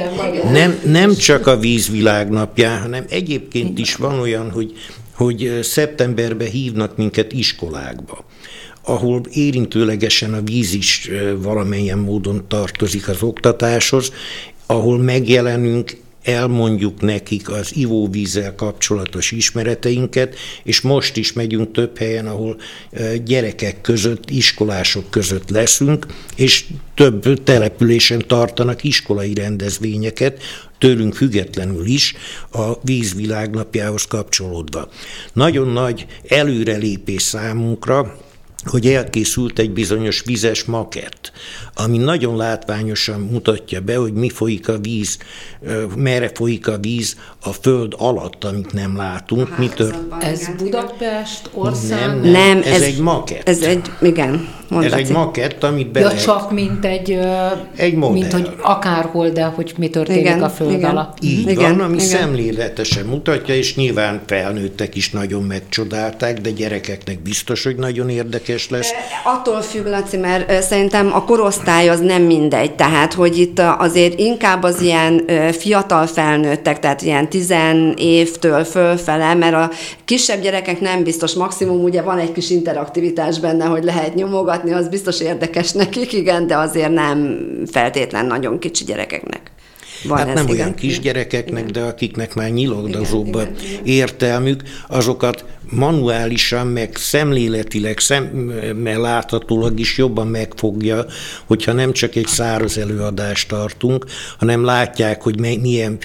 nem, nem csak a vízvilágnapján, hanem egyébként is van olyan, hogy, hogy szeptemberben hívnak minket iskolákba, ahol érintőlegesen a víz is valamilyen módon tartozik az oktatáshoz, ahol megjelenünk, elmondjuk nekik az ivóvízzel kapcsolatos ismereteinket, és most is megyünk több helyen, ahol gyerekek között, iskolások között leszünk, és több településen tartanak iskolai rendezvényeket, tőlünk függetlenül is a vízvilágnapjához kapcsolódva. Nagyon nagy előrelépés számunkra, hogy elkészült egy bizonyos vizes makett, ami nagyon látványosan mutatja be, hogy mi folyik a víz, merre folyik a víz a föld alatt, amit nem látunk. Mitől... Ez Budapest, ország? Nem, nem, nem ez, ez egy makett. Ez egy, igen. Ez egy makett, amit be Ja, lehet... csak mint egy, egy modell. Mint hogy akárhol, de hogy mi történik igen, a föld igen. alatt. Így igen, van, ami igen. szemléletesen mutatja, és nyilván felnőttek is nagyon megcsodálták, de gyerekeknek biztos, hogy nagyon érdekes lesz. Attól függ, Laci, mert szerintem a korosztály az nem mindegy, tehát, hogy itt azért inkább az ilyen fiatal felnőttek, tehát ilyen tizen évtől fölfele, mert a kisebb gyerekek nem biztos, maximum ugye van egy kis interaktivitás benne, hogy lehet nyomogatni, az biztos érdekes nekik, igen, de azért nem feltétlen nagyon kicsi gyerekeknek. Van hát ez, nem igen. olyan kisgyerekeknek, de akiknek már nyilogdazóbb értelmük, azokat manuálisan, meg szemléletileg, szemmel láthatólag is jobban megfogja, hogyha nem csak egy száraz előadást tartunk, hanem látják, hogy milyen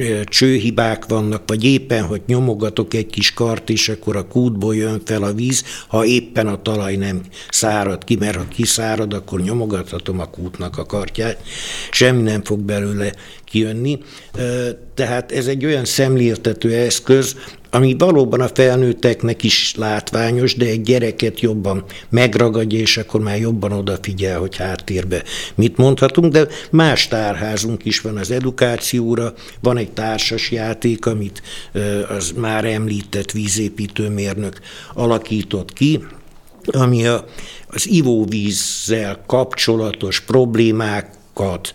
csőhibák vannak, vagy éppen, hogy nyomogatok egy kis kart, és akkor a kútból jön fel a víz, ha éppen a talaj nem szárad ki, mert ha kiszárad, akkor nyomogathatom a kútnak a kartját, semmi nem fog belőle kijönni. Tehát ez egy olyan szemléltető eszköz, ami valóban a felnőtteknek is látványos, de egy gyereket jobban megragadja, és akkor már jobban odafigyel, hogy háttérbe mit mondhatunk, de más tárházunk is van az edukációra, van egy társas játék, amit az már említett vízépítőmérnök alakított ki, ami a, az ivóvízzel kapcsolatos problémákat,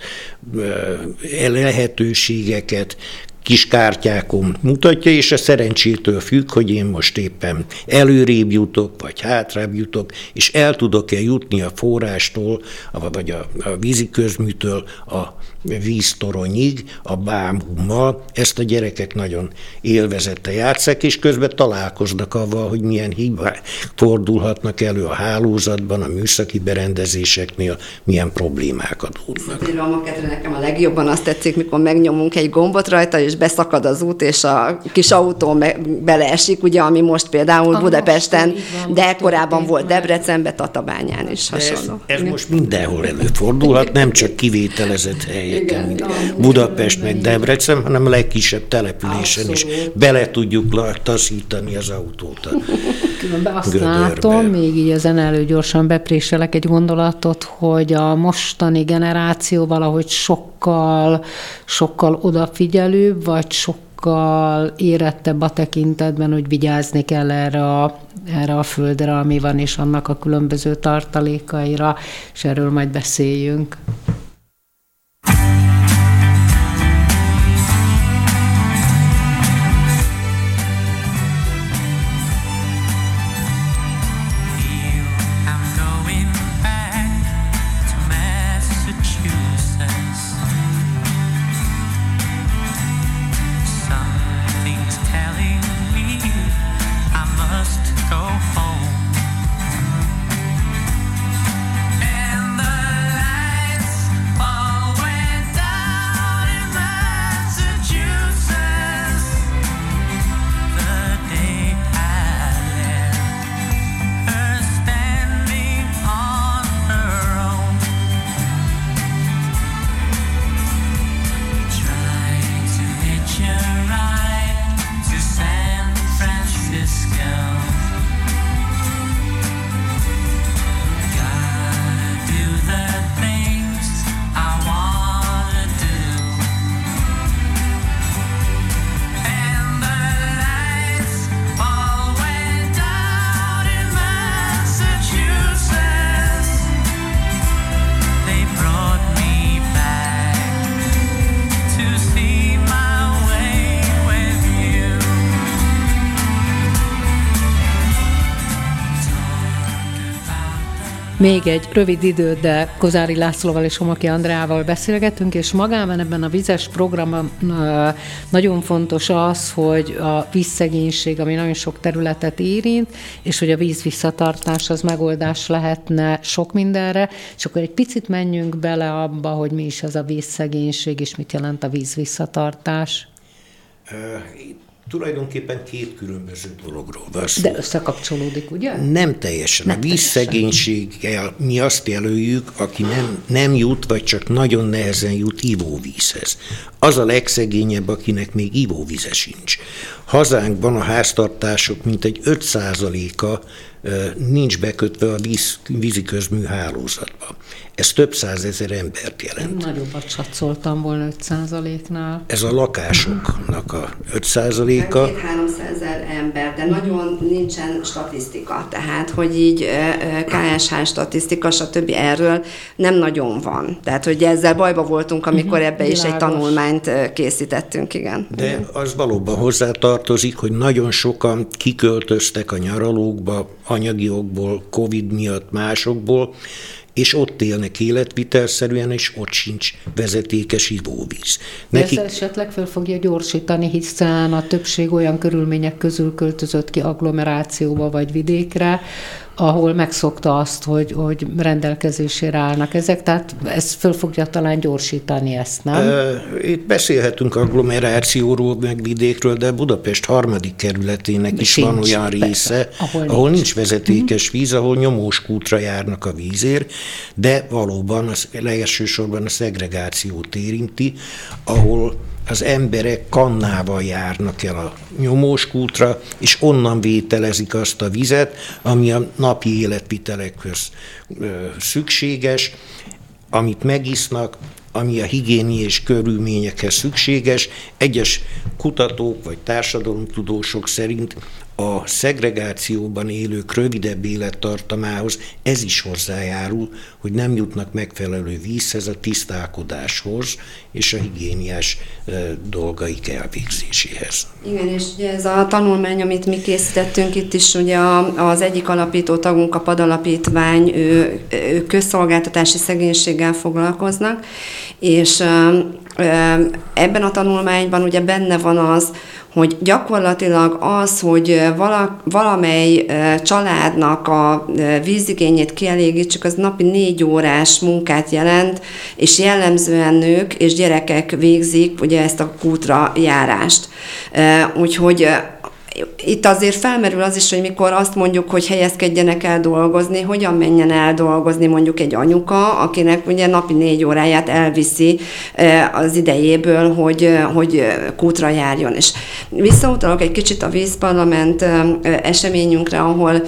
lehetőségeket kis kártyákon mutatja, és a szerencsétől függ, hogy én most éppen előrébb jutok, vagy hátrább jutok, és el tudok-e jutni a forrástól, vagy a, a víziközműtől a víztoronyig, a bámummal. Ezt a gyerekek nagyon élvezettel játsszák, és közben találkoznak avval, hogy milyen hibák fordulhatnak elő a hálózatban, a műszaki berendezéseknél, milyen problémák adódnak. Például a maketre nekem a legjobban azt tetszik, mikor megnyomunk egy gombot rajta, és beszakad az út, és a kis autó beleesik, ugye, ami most például a Budapesten, van, de korábban volt Debrecenben, Tatabányán is hasonló. Ez, ez most mindenhol előfordulhat, nem csak kivételezett helyeken, mint Budapest meg Debrecen, hanem a legkisebb településen Abszolút. Is bele tudjuk taszítani az autót a Különben azt gödörbe. Látom, még így ezen elő gyorsan bepréselek egy gondolatot, hogy a mostani generáció valahogy sokkal, sokkal odafigyelőbb, vagy sokkal érettebb a tekintetben, hogy vigyázni kell erre a, erre a földre, ami van, és annak a különböző tartalékaira, és erről majd beszéljünk. Még egy rövid idő, de Kozári Lászlóval és Homaki Andreával beszélgetünk, és magában ebben a vizes programban nagyon fontos az, hogy a vízszegénység, ami nagyon sok területet érint, és hogy a víz visszatartás az megoldás lehetne sok mindenre, és akkor egy picit menjünk bele abba, hogy mi is ez a vízszegénység, és mit jelent a víz visszatartás. Tulajdonképpen két különböző dologról van szó. De összekapcsolódik, ugye? Nem teljesen. Nem a vízszegénységgel mi azt jelöljük, aki nem, nem jut, vagy csak nagyon nehezen jut ivóvízhez. Az a legszegényebb, akinek még ivóvíze sincs. Hazánkban a háztartások mintegy öt százaléka nincs bekötve a víz, víziközmű hálózatba. Ez több százezer embert jelent. Nagyobbat satszoltam volna öt százaléknál. Ez a lakásoknak a öt százaléka. két-háromszázezer ember, de nagyon nincsen statisztika. Tehát, hogy így ká es há statisztika, stb. Erről nem nagyon van. Tehát, hogy ezzel bajba voltunk, amikor ebbe is egy tanulmányt készítettünk, igen. De az valóban hozzátartozik, hogy nagyon sokan kiköltöztek a nyaralókba, anyagi okból, Covid miatt, másokból, és ott élnek életvitelszerűen, és ott sincs vezetékes ivóvíz. Neki... Ez esetleg fel fogja gyorsítani, hiszen a többség olyan körülmények közül költözött ki agglomerációba vagy vidékre, ahol megszokta azt, hogy, hogy rendelkezésére állnak ezek, tehát ez föl fogja talán gyorsítani ezt, nem? Itt beszélhetünk agglomerációról, meg vidékről, de Budapest harmadik kerületének is Sincs, van olyan része, persze, ahol, ahol nincs, nincs vezetékes víz, ahol nyomós kútra járnak a vízért, de valóban az elsősorban a szegregációt érinti, ahol az emberek kannával járnak el a nyomós kútra, és onnan vételezik azt a vizet, ami a napi életvitelekhez szükséges, amit megisznak, ami a higiéniás körülményekhez szükséges. Egyes kutatók vagy társadalomtudósok szerint a szegregációban élők rövidebb élettartamához ez is hozzájárul, hogy nem jutnak megfelelő vízhez, a tisztálkodáshoz és a higiéniás dolgaik elvégzéséhez. Igen, és ugye ez a tanulmány, amit mi készítettünk, itt is ugye az egyik alapító tagunk, a PAD Alapítvány, ő, ő közszolgáltatási szegénységgel foglalkoznak, és ebben a tanulmányban ugye benne van az, hogy gyakorlatilag az, hogy vala, valamely családnak a vízigényét kielégítsük, az napi négy órás munkát jelent, és jellemzően nők és gyerekek végzik ugye ezt a kútra járást. Úgyhogy itt azért felmerül az is, hogy mikor azt mondjuk, hogy helyezkedjenek el dolgozni, hogyan menjen el dolgozni mondjuk egy anyuka, akinek ugye napi négy óráját elviszi az idejéből, hogy, hogy kútra járjon. És visszautalok egy kicsit a Vízparlament eseményünkre, ahol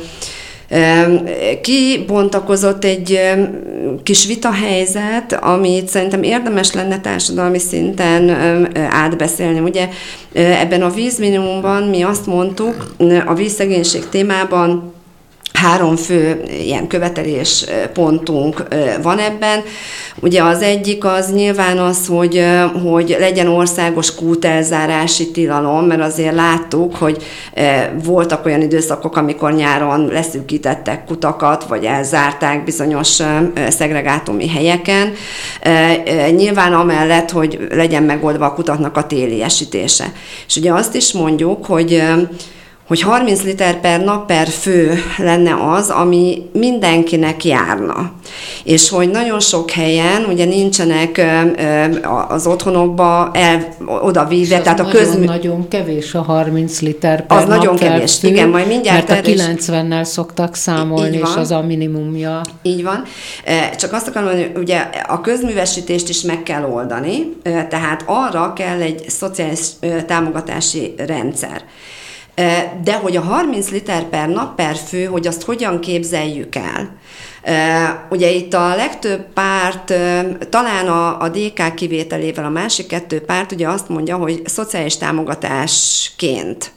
kibontakozott egy kis vitahelyzet, amit szerintem érdemes lenne társadalmi szinten átbeszélni. Ugye ebben a vízminimumban mi azt mondtuk, a vízszegénység témában három fő ilyen követelés pontunk van ebben. Ugye az egyik az nyilván az, hogy, hogy legyen országos kútelzárási tilalom, mert azért láttuk, hogy voltak olyan időszakok, amikor nyáron leszűkítettek kutakat, vagy elzárták bizonyos szegregátumi helyeken. Nyilván amellett, hogy legyen megoldva a kutaknak a téliesítése. És ugye azt is mondjuk, hogy hogy harminc liter per nap per fő lenne az, ami mindenkinek járna. És hogy nagyon sok helyen ugye nincsenek az otthonokba el, oda vízre, tehát a közmű... nagyon kevés a harminc liter per az nap nagyon per kevés, fő, igen, majd mindjárt mert a kilencvennel szoktak számolni, és az a minimumja. Így van. Csak azt akarom mondani, hogy ugye a közművesítést is meg kell oldani, tehát arra kell egy szociális támogatási rendszer. De hogy a harminc liter per nap per fő, hogy azt hogyan képzeljük el. Ugye itt a legtöbb párt, talán a, a dé ká kivételével a másik kettő párt ugye azt mondja, hogy szociális támogatásként.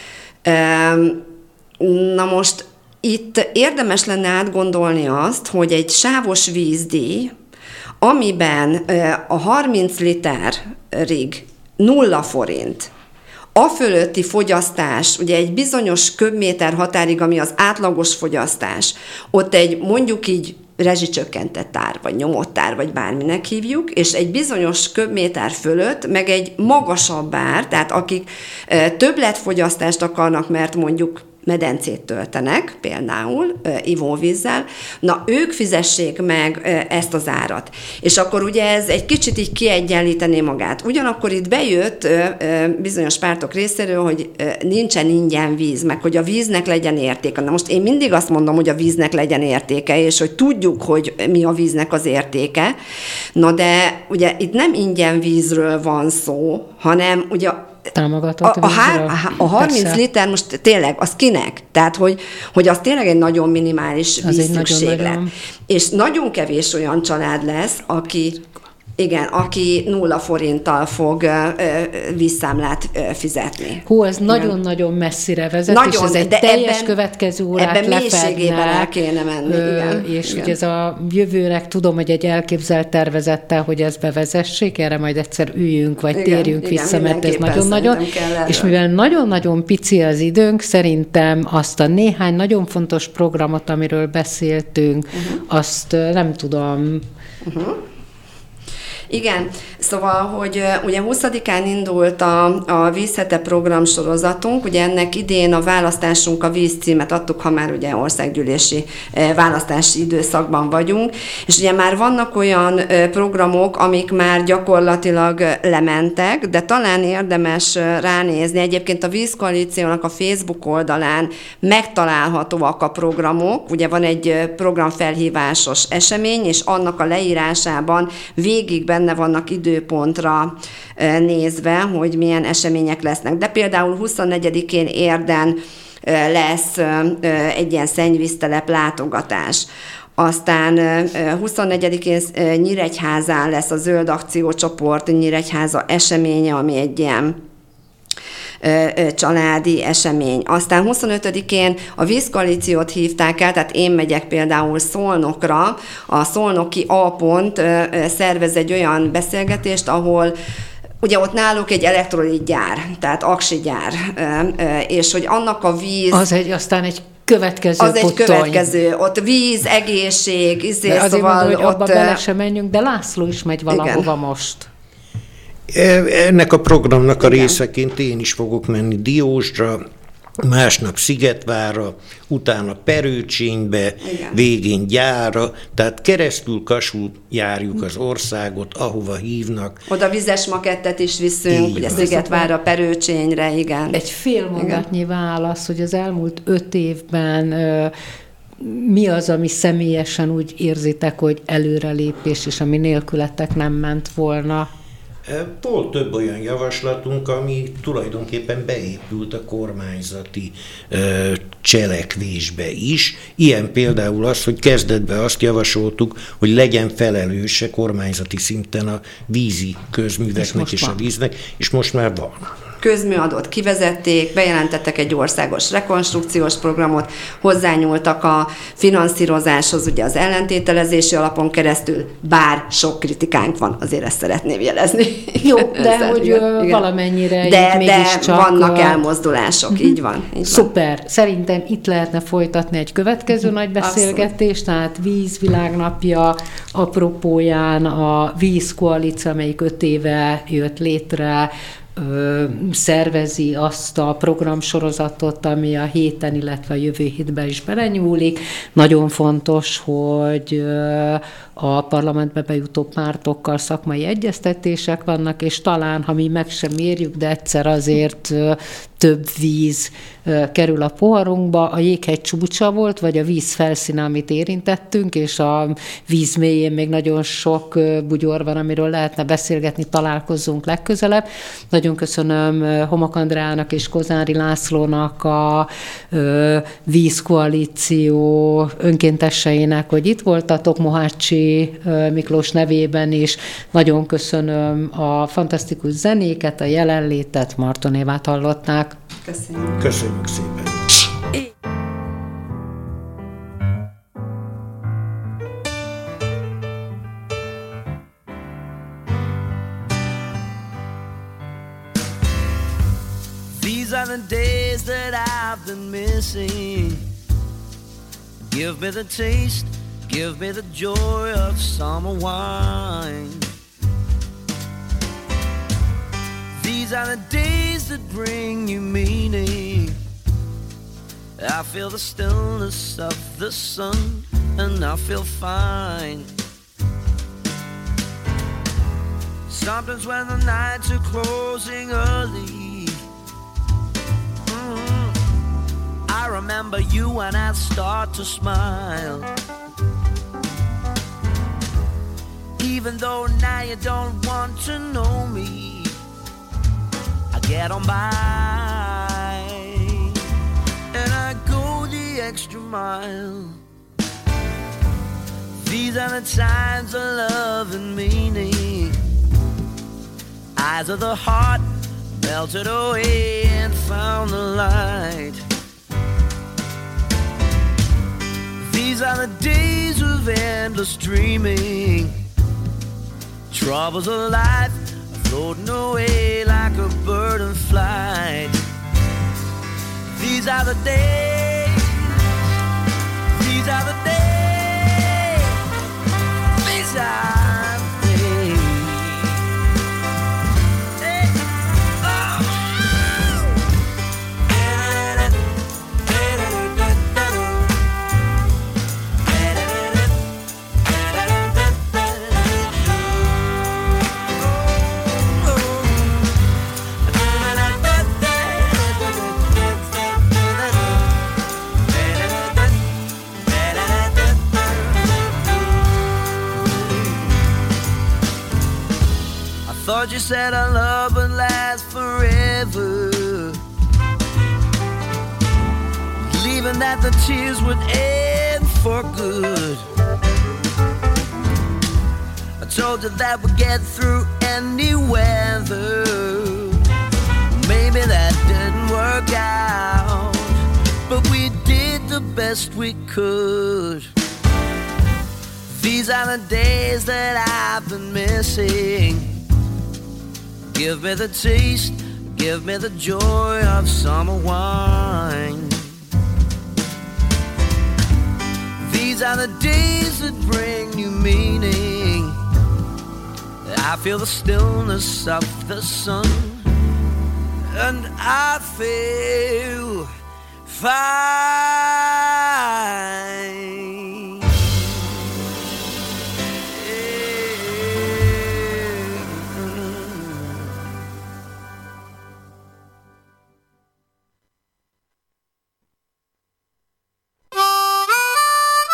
Na most itt érdemes lenne átgondolni azt, hogy egy sávos vízdíj, amiben a harminc literig nulla forint, a fölötti fogyasztás, ugye egy bizonyos köbméter határig, ami az átlagos fogyasztás, ott egy mondjuk így rezsicsökkentett ár, vagy nyomott ár, vagy bárminek hívjuk, és egy bizonyos köbméter fölött, meg egy magasabb ár, tehát akik többletfogyasztást akarnak, mert mondjuk medencét töltenek, például ivóvízzel, na ők fizessék meg ezt az árat. És akkor ugye ez egy kicsit így kiegyenlítené magát. Ugyanakkor itt bejött bizonyos pártok részéről, hogy nincsen ingyen víz, meg hogy a víznek legyen értéke. Na most én mindig azt mondom, hogy a víznek legyen értéke, és hogy tudjuk, hogy mi a víznek az értéke. Na de ugye itt nem ingyen vízről van szó, hanem ugye támogatott a, a, há, a harminc persze. Liter most tényleg, az kinek? Tehát, hogy, hogy az tényleg egy nagyon minimális vízszükséglet. Nagyon... És nagyon kevés olyan család lesz, aki... Igen, aki nulla forinttal fog ö, vízszámlát ö, fizetni. Hú, ez nagyon-nagyon messzire vezet, nagyon, és ez egy teljes ebben, következő órát ebben mélységében el kéne menni. Ö, igen, és igen. ugye ez a jövőnek tudom, hogy egy elképzelt tervezettel, hogy ezt bevezessék, erre majd egyszer üljünk, vagy igen, térjünk igen, vissza, mert ez nagyon-nagyon. És mivel nagyon-nagyon pici az időnk, szerintem azt a néhány nagyon fontos programot, amiről beszéltünk, uh-huh. azt nem tudom... Uh-huh. Igen, szóval, hogy ugye huszadikán indult a, a Vízhete program sorozatunk, ugye ennek idén a választásunk a víz címet adtuk, ha már ugye országgyűlési választási időszakban vagyunk, és ugye már vannak olyan programok, amik már gyakorlatilag lementek, de talán érdemes ránézni. Egyébként a Vízkoalíciónak a Facebook oldalán megtalálhatóak a programok, ugye van egy programfelhívásos esemény, és annak a leírásában végig benne vannak időpontra nézve, hogy milyen események lesznek. De például huszonnegyedikén Érden lesz egy ilyen szennyvíztelep látogatás. Aztán huszonnegyedikén Nyíregyházán lesz a Zöld Akciócsoport Nyíregyháza eseménye, ami egy ilyen családi esemény. Aztán huszonötödikén a Vízkoalíciót hívták el, tehát én megyek például Szolnokra. A szolnoki A pont szervez egy olyan beszélgetést, ahol ugye ott náluk egy elektrolitgyár, tehát aksigyár, és hogy annak a víz... Az egy, aztán egy következő Az potony. egy következő, ott víz, egészség, izé, de azért szóval mondom, hogy ott... abba bele sem menjünk, de László is megy valahova Igen. most. Ennek a programnak a Igen. részeként én is fogok menni Diósra, másnap Szigetvárra, utána Perőcsénybe, Igen. végén Gyára, tehát keresztül Kasul járjuk az országot, ahova hívnak. Oda vizes makettet is viszünk, Így ugye van. Szigetvárra, Perőcsényre, igen. Egy fél mondatnyi válasz, hogy az elmúlt öt évben ö, mi az, ami személyesen úgy érzitek, hogy előrelépés, és ami nélkületek nem ment volna? Volt több olyan javaslatunk, ami tulajdonképpen beépült a kormányzati ö, cselekvésbe is. Ilyen például az, hogy kezdetben azt javasoltuk, hogy legyen felelőse kormányzati szinten a vízi közműveknek és, és a víznek, és most már van. Közműadót kivezették, bejelentettek egy országos rekonstrukciós programot, hozzányúltak a finanszírozáshoz ugye az ellentételezési alapon keresztül, bár sok kritikánk van, azért ezt szeretném jelezni. Jó, de Ezzel, hogy igen, igen. valamennyire de, így de mégiscsak... vannak elmozdulások, uh-huh. így van. Így Szuper. Van. Szerintem itt lehetne folytatni egy következő nagy beszélgetést, tehát Vízvilágnapja apropóján a Vízkoalíció, amelyik öt éve jött létre, Ö, szervezi azt a programsorozatot, ami a héten, illetve a jövő hétben is belenyúlik. Nagyon fontos, hogy ö, a parlamentbe bejutó pártokkal szakmai egyeztetések vannak, és talán, ha mi meg sem érjük, de egyszer azért ö, több víz ö, kerül a poharunkba. A jéghegy csúcsa volt, vagy a víz felszíne, amit érintettünk, és a víz mélyén még nagyon sok ö, bugyor van, amiről lehetne beszélgetni, találkozzunk legközelebb. Nagyon köszönöm Homok Andreának és Kozári Lászlónak, a ö, Vízkoalíció önkénteseinek, hogy itt voltatok, Mohácsi ö, Miklós nevében is. Nagyon köszönöm a fantasztikus zenéket, a jelenlétet, Marton Évát hallották. Köszönjük. Köszönjük szépen. These are the days that I've been missing. Give me the taste, give me the joy of summer wine. These are the days that bring you meaning. I feel the stillness of the sun and I feel fine. Sometimes when the nights are closing early, mm, I remember you and I start to smile. Even though now you don't want to know me, I get on by and I go the extra mile. These are the times of love and meaning. Eyes of the heart melted away and found the light. These are the days of endless dreaming. Troubles of life are floating away like a bird in flight. These are the days, these are the days, these are the days. said our love would last forever, believing that the tears would end for good. I told you that we'd get through any weather. Maybe that didn't work out, but we did the best we could. These are the days that I've been missing. Give me the taste, give me the joy of summer wine. These are the days that bring new meaning. I feel the stillness of the sun, and I feel fine.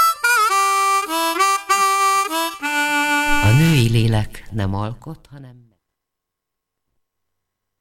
A női lélek nem alkot, hanem